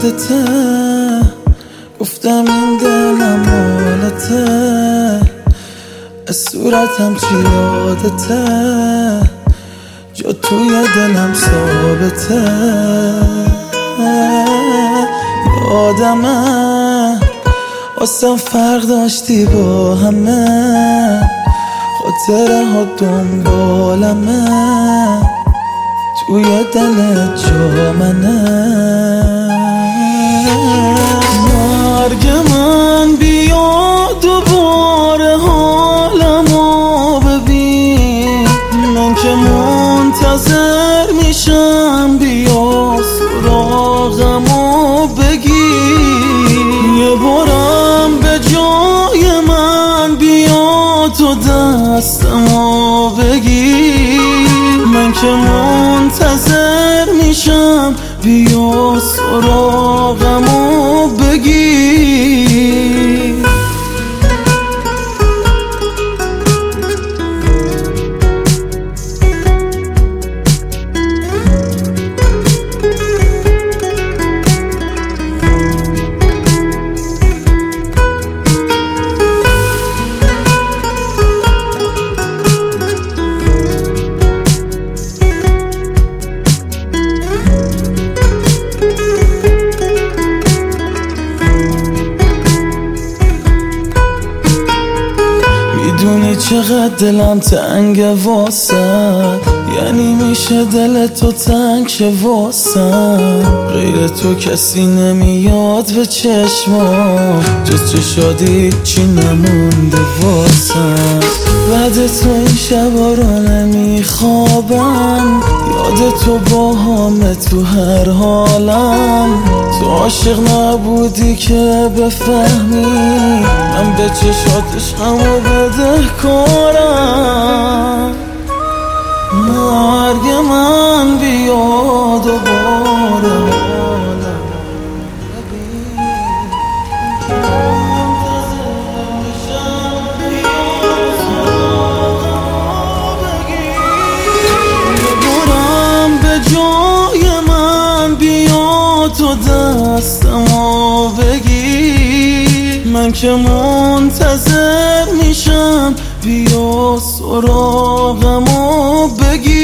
یادته، گفتم این دلم مالته، صورتم چی یادته، جا توی دلم ثابته. یادمه واسم فرق داشتی با همه، خاطره ها دنبالمه، توی دل جا منه. مرگ من بیا دوباره حالمو ببین، من که منتظر میشم بیا سراغمو بگیر. یه بارم به جای من بیا تو دستمو بگیر، من که منتظر میشم بیا سراغمو بگیر. میدونی چقدر دلم تنگه واسه، یعنی میشه دل تو تنگ شه واسه، غیر تو کسی نمیاد به چشمام، جز چشادی چی نمونده واسه. بعد تو این شبا رو نمیخوابم، یاد تو با همه تو هر حالم. تو عاشق نبودی که بفهمی، من به چشاتش همو بده کارم. مرگ من بیا دوباره حالم ببین، منتظر میشم بیا سراغمو بگیر. یه بارم به جای من بیا تو دستمو بگیر، من که منتظر میشم بیا سراغمو بگیر.